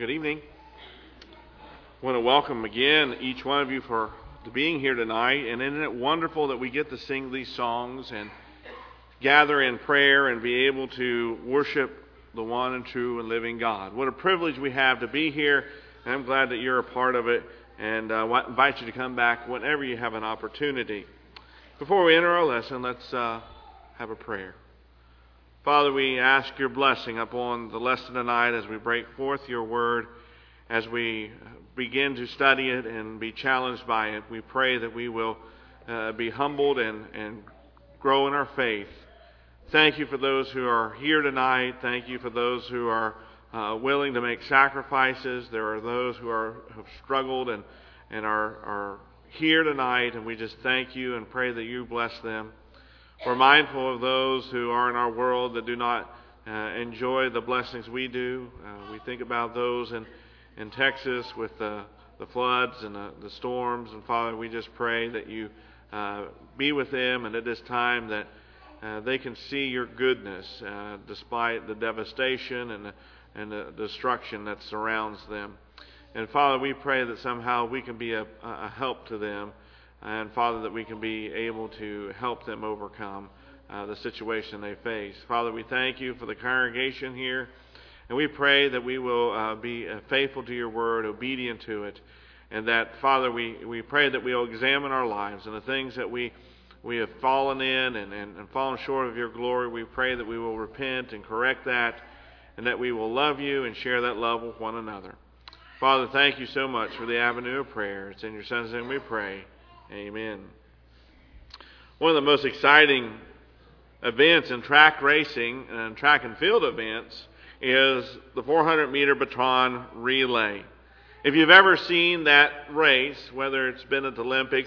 Good evening. I want to welcome again each one of you for being here tonight. And isn't it wonderful that we get to sing these songs and gather in prayer and be able to worship the one and true and living God. What a privilege we have to be here, and I'm glad that you're a part of it. And I invite you to come back whenever you have an opportunity. Before we enter our lesson, let's have a prayer. Father, we ask your blessing upon the lesson tonight as we break forth your word, as we begin to study it and be challenged by it. We pray that we will be humbled and grow in our faith. Thank you for those who are here tonight. Thank you for those who are willing to make sacrifices. There are those who have struggled and are here tonight, and we just thank you and pray that you bless them. We're mindful of those who are in our world that do not enjoy the blessings we do. We think about those in Texas with the floods and the storms. And Father, we just pray that you be with them, and at this time that they can see your goodness despite the devastation and the destruction that surrounds them. And Father, we pray that somehow we can be a help to them. And Father, that we can be able to help them overcome the situation they face. Father, we thank you for the congregation here. And we pray that we will be faithful to your word, obedient to it. And that, Father, we pray that we will examine our lives and the things that we have fallen in and fallen short of your glory. We pray that we will repent and correct that, and that we will love you and share that love with one another. Father, thank you so much for the avenue of prayer. It's in your Son's name we pray. Amen. One of the most exciting events in track racing and track and field events is the 400-meter baton relay. If you've ever seen that race, whether it's been at the Olympics